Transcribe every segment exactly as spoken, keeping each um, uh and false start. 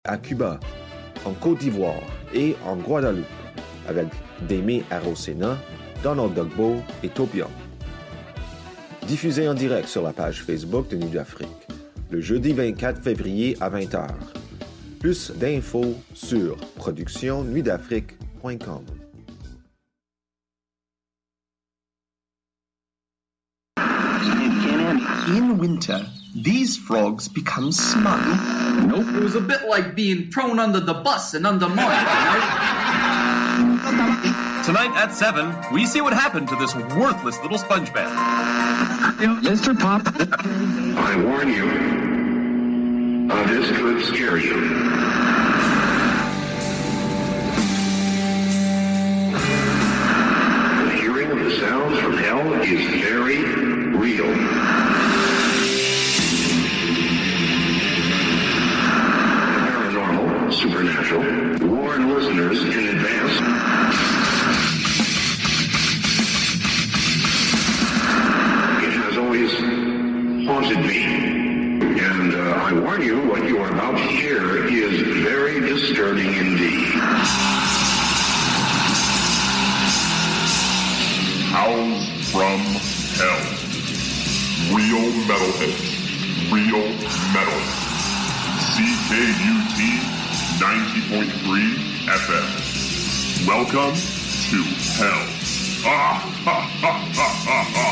à Cuba, en Côte d'Ivoire et en Guadeloupe, avec Demi Arosena, Donald Dogbo et Topion. Diffusé en direct sur la page Facebook de Nuit d'Afrique, le jeudi vingt-quatre février à vingt heures. Plus d'infos sur production nuit d'afrique point com. In winter, these frogs become smug. Nope, it was a bit like being thrown under the bus and undermined, you know? Tonight at seven, we see what happened to this worthless little sponge man. Mister Pop. I warn you, uh, this could scare you. The hearing of the sounds from hell is very real. Paranormal, supernatural, warn listeners in advance. Always haunted me. And uh, I warn you, what you are about to hear is very disturbing indeed. Hounds from Hell. Real metalheads. Real metal. C K U T ninety point three F M. Welcome to Hell. Ah, ha, ha, ha, ha, ha.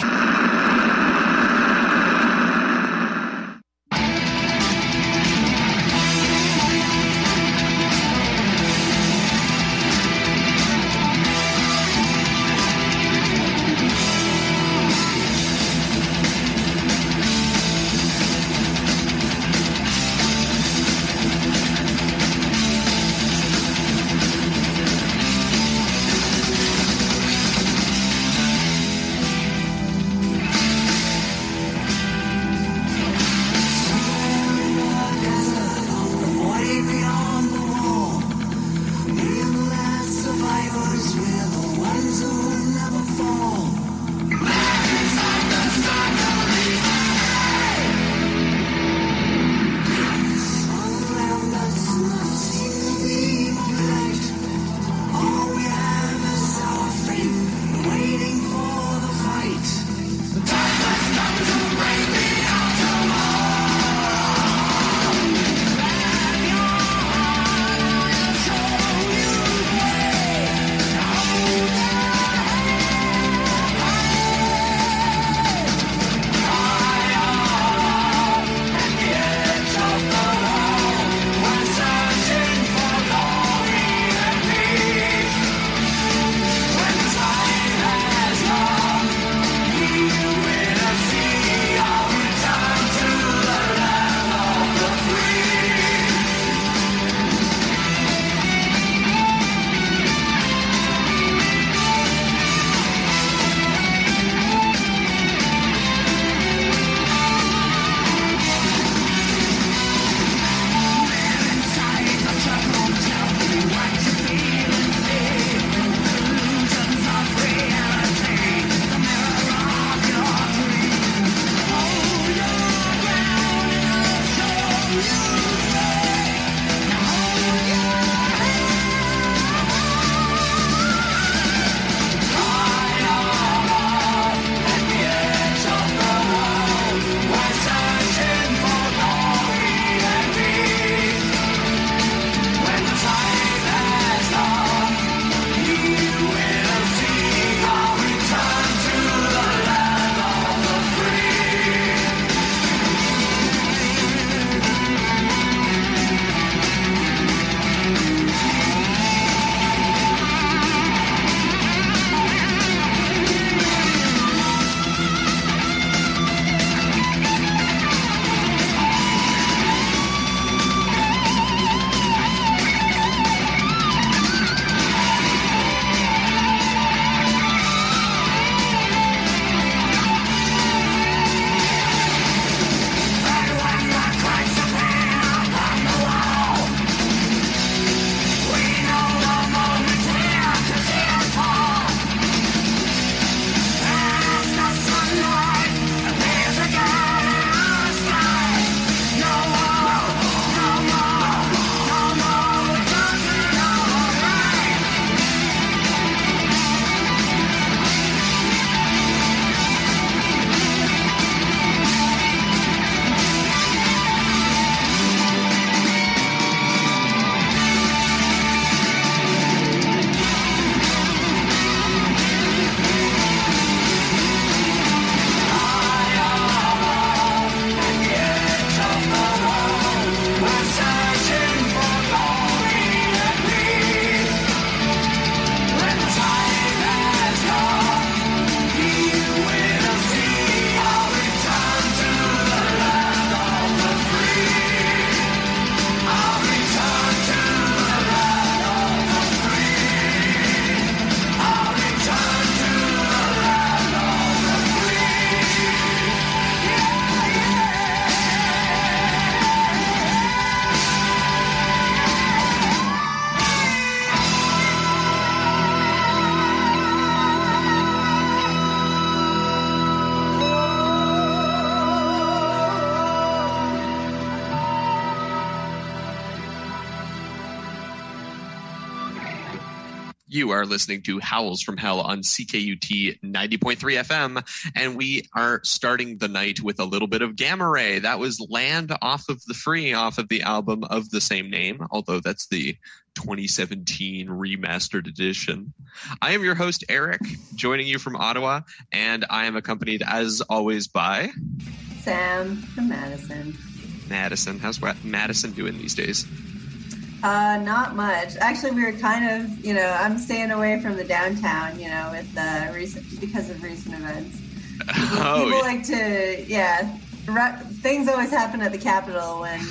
You are listening to Howls from Hell on C K U T ninety point three F M, and we are starting the night with a little bit of Gamma Ray. That was Land Off of the Free, off of the album of the same name, although that's the twenty seventeen remastered edition. I am your host, Eric, joining you from Ottawa, and I am accompanied, as always, by... Sam from Madison. Madison. How's Madison doing these days? Uh, not much. Actually, we were kind of, you know, I'm staying away from the downtown, you know, with the recent, because of recent events. People, oh, people yeah. like to, yeah, re- things always happen at the Capitol when...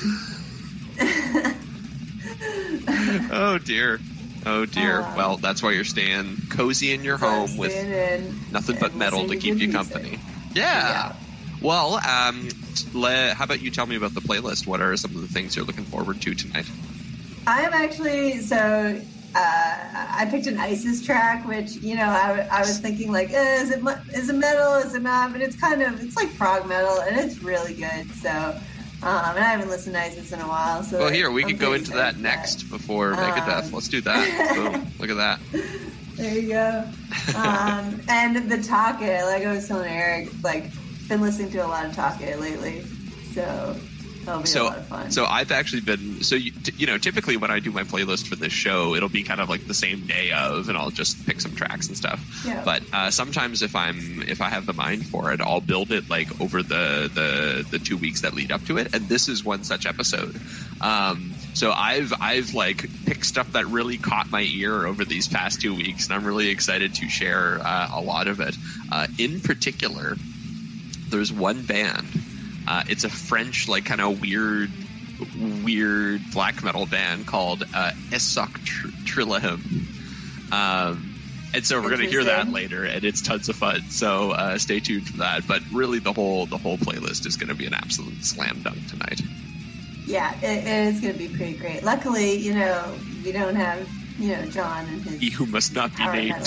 oh, dear. Oh, dear. Uh, well, that's why you're staying cozy in your home with in, nothing but metal to keep you company. Yeah. yeah. Well, um, le- how about you tell me about the playlist? What are some of the things you're looking forward to tonight? I am actually, so uh, I picked an ISIS track, which, you know, I, I was thinking like, eh, is it is it metal, is it not? But it's kind of, it's like prog metal, and it's really good. So, um, and I haven't listened to ISIS in a while. So well, here, we I'm can go into that next that. before Megadeth. Um, Let's do that. Boom. Look at that. There you go. Um, and the Taka, like I was telling Eric, like, been listening to a lot of Taka lately. So... That'll be so, a lot of fun. So I've actually been, so you, you know, typically when I do my playlist for this show, it'll be kind of like the same day of, and I'll just pick some tracks and stuff. Yeah. But uh, sometimes if I'm, if I have the mind for it, I'll build it like over the, the, the two weeks that lead up to it. And this is one such episode. Um, so I've, I've like picked stuff that really caught my ear over these past two weeks, and I'm really excited to share uh, a lot of it. Uh, in particular, there's one band. Uh, it's a French, like, kind of weird, weird black metal band called uh, Esok Tr- Trilahim. Um, and so we're going to hear that later, and it's tons of fun. So uh, stay tuned for that. But really, the whole the whole playlist is going to be an absolute slam dunk tonight. Yeah, it, it is going to be pretty great. Luckily, you know, we don't have, you know, John and his... He who must not be named.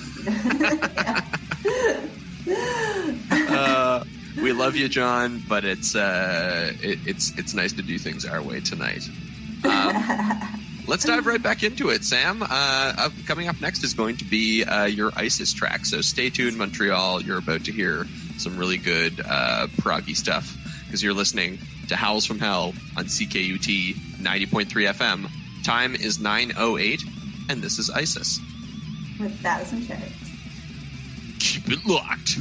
To, uh, we love you, John, but it's uh, it, it's it's nice to do things our way tonight. Um, let's dive right back into it, Sam. Uh, up, coming up next is going to be uh, your ISIS track, so stay tuned, Montreal. You're about to hear some really good uh, proggy stuff, because you're listening to Howls from Hell on C K U T ninety point three F M. Time is nine oh eight, and this is ISIS. With Thousand Chariots. Keep it locked.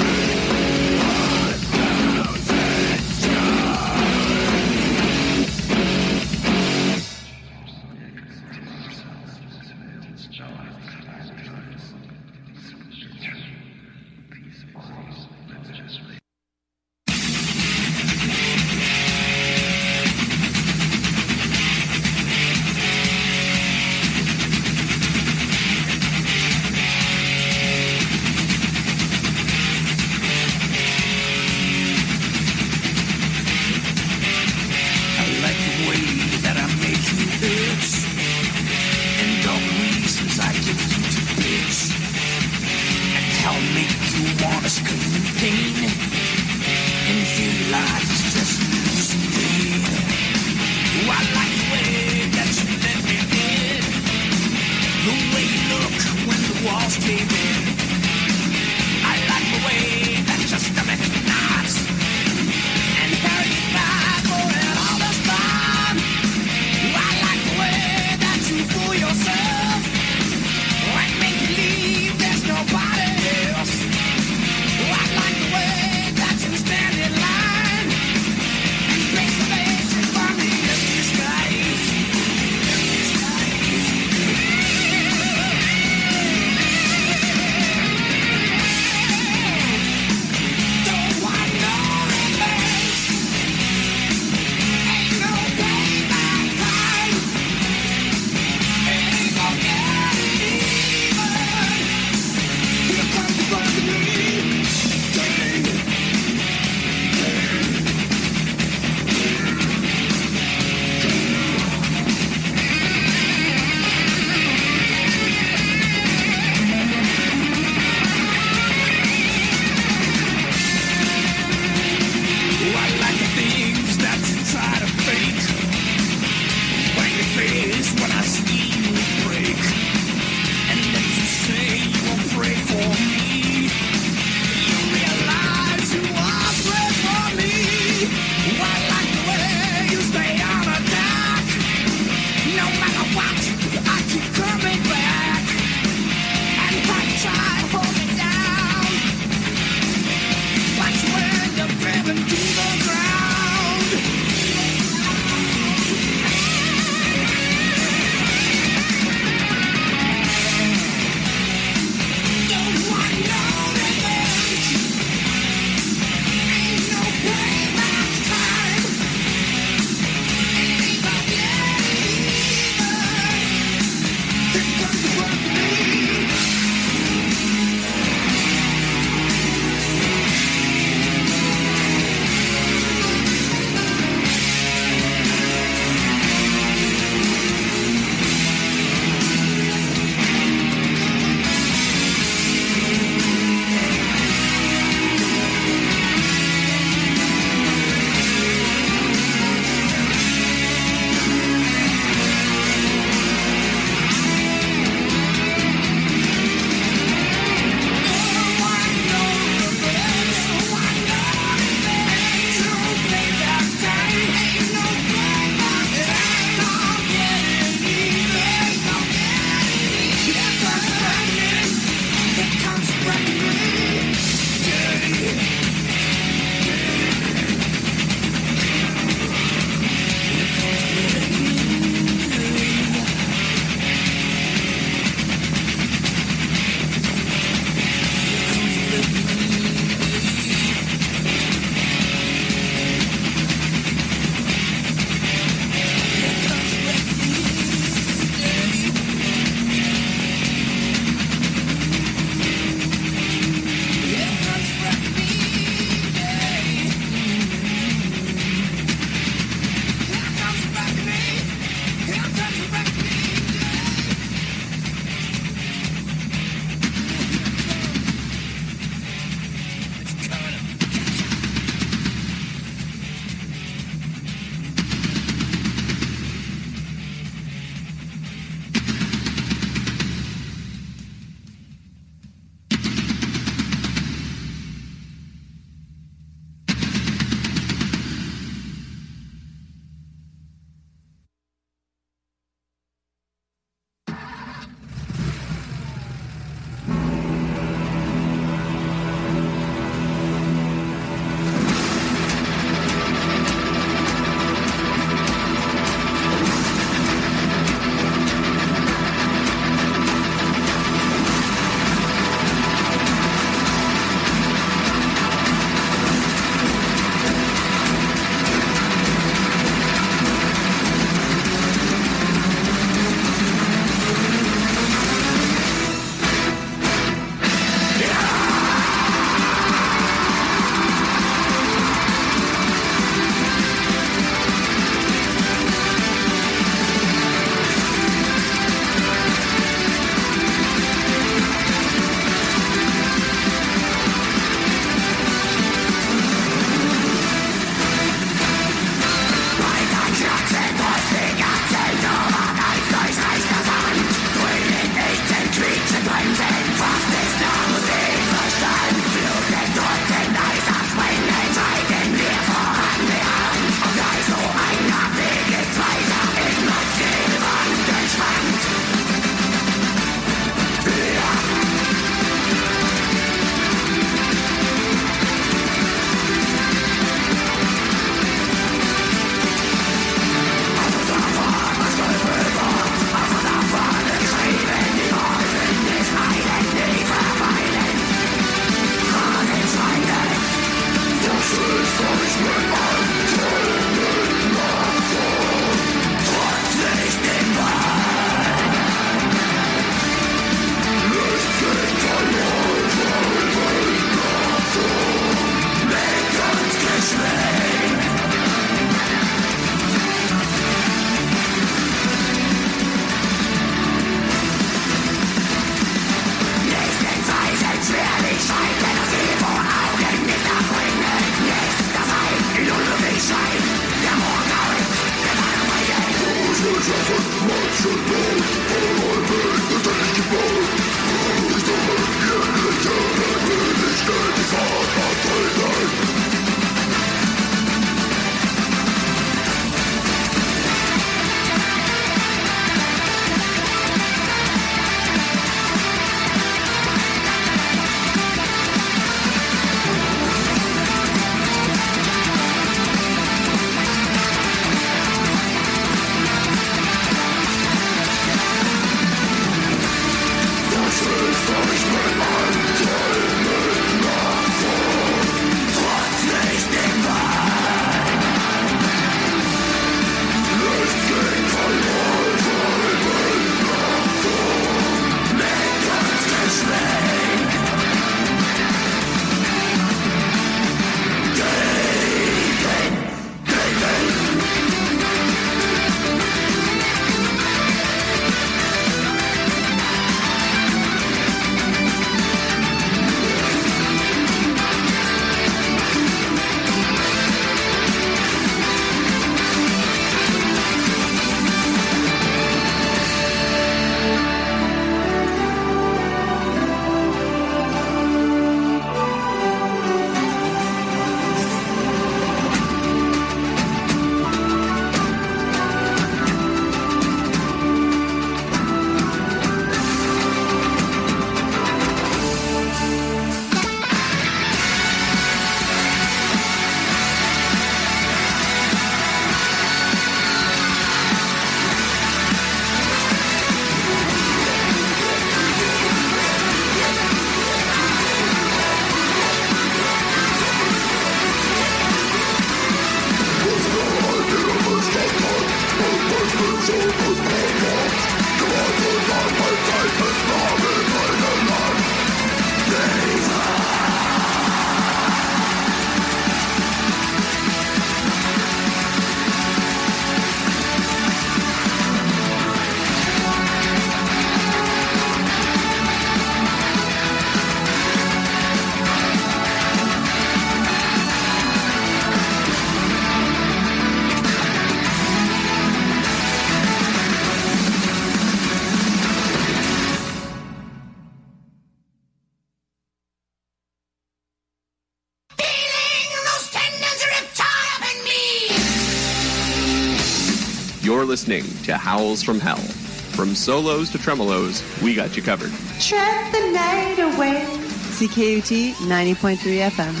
You're listening to Howls from Hell. From solos to tremolos, we got you covered. Trip the night away. C K U T ninety point three F M.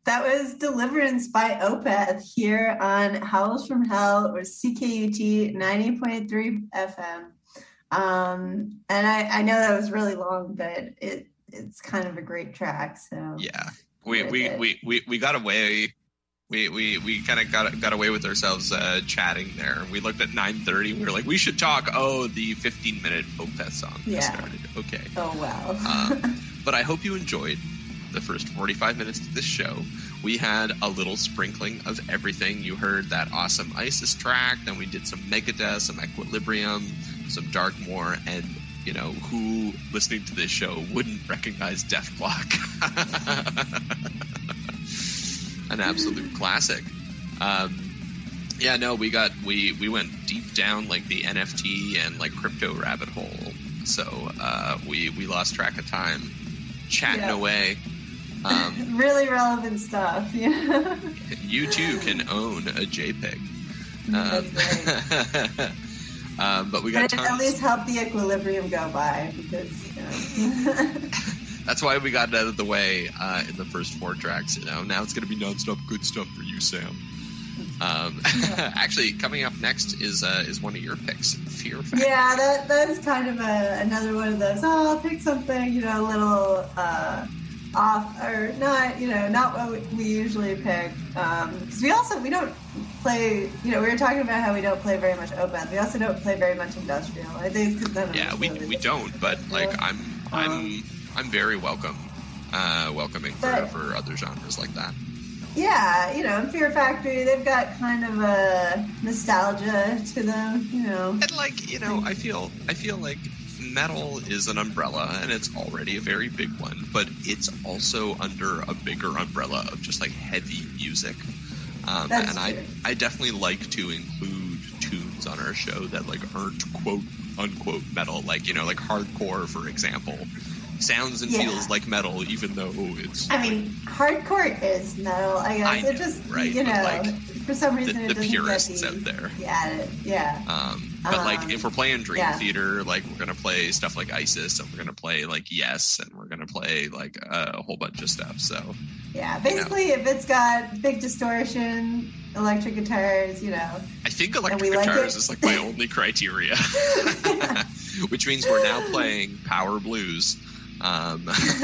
That was Deliverance by Opeth here on Howls from Hell, or C K U T ninety point three F M. Um, and I, I know that was really long, but it it's kind of a great track. So yeah, we we, we, we, we got away. We we, we kind of got got away with ourselves uh, chatting there. We looked at nine thirty. We were like, we should talk. Oh, the fifteen minute Opeth song yeah. started. Okay. Oh wow. um, but I hope you enjoyed the first forty-five minutes of this show. We had a little sprinkling of everything. You heard that awesome ISIS track, then we did some Megadeth, some Equilibrium, some Darkmoor, and you know, who listening to this show wouldn't recognize Deathclock? An absolute classic. Um, yeah, no, we got we we went deep down like the N F T and like crypto rabbit hole. So uh, we we lost track of time chatting yeah. away. Um, really relevant stuff. Yeah. You too can own a JPEG. That's Um, um, but we got but tons. At least help the equilibrium go by because. You know. That's why we got it out of the way uh, in the first four tracks. You know, now it's going to be nonstop good stuff for you, Sam. Um, actually, coming up next is uh, is one of your picks, Fear Factory. Yeah, that that's kind of a, another one of those. Oh, I'll pick something, you know, a little uh, off or not, you know, not what we, we usually pick. Because um, we also we don't play. You know, we were talking about how we don't play very much Opeth. We also don't play very much industrial. I think because none of yeah, we really we don't. But like, I'm I'm um, I'm very welcome, uh, welcoming for but, for other genres like that. Yeah, you know, Fear Factory, they've got kind of a nostalgia to them, you know. And like, you know, I feel I feel like metal is an umbrella, and it's already a very big one, but it's also under a bigger umbrella of just like heavy music. Um, That's and true. I I definitely like to include tunes on our show that like aren't quote unquote metal, like, you know, like hardcore, for example. Sounds and Yeah. feels like metal, even though it's. I mean, hardcore is metal, I guess. I it know, just, right? you But, know, like, for some reason the, it the doesn't purists get out the, there. Yeah, yeah. Um, but like, Um, if we're playing Dream yeah. Theater, like we're gonna play stuff like ISIS, and we're gonna play like Yes, and we're gonna play like a whole bunch of stuff. So Yeah, basically, if it's got big distortion, electric guitars, you know. I think And electric we like guitars it. is like my only criteria, which means we're now playing power blues. Um,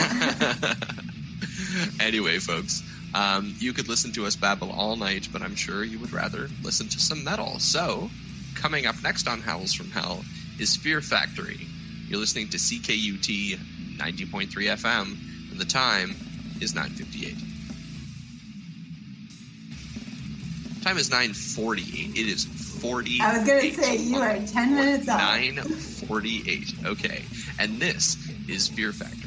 anyway, folks, um, you could listen to us babble all night, but I'm sure you would rather listen to some metal. So, coming up next on Howls from Hell is Fear Factory. You're listening to C K U T ninety point three F M, and the time is nine fifty-eight. Time is nine forty-eight. It is forty. I was going to say, you are ten minutes off. nine forty-eight. Okay. And this is Fear Factory.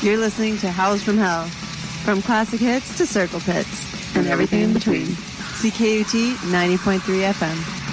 You're listening to Howls from Hell. From classic hits to circle pits and everything in between. C K U T ninety point three F M.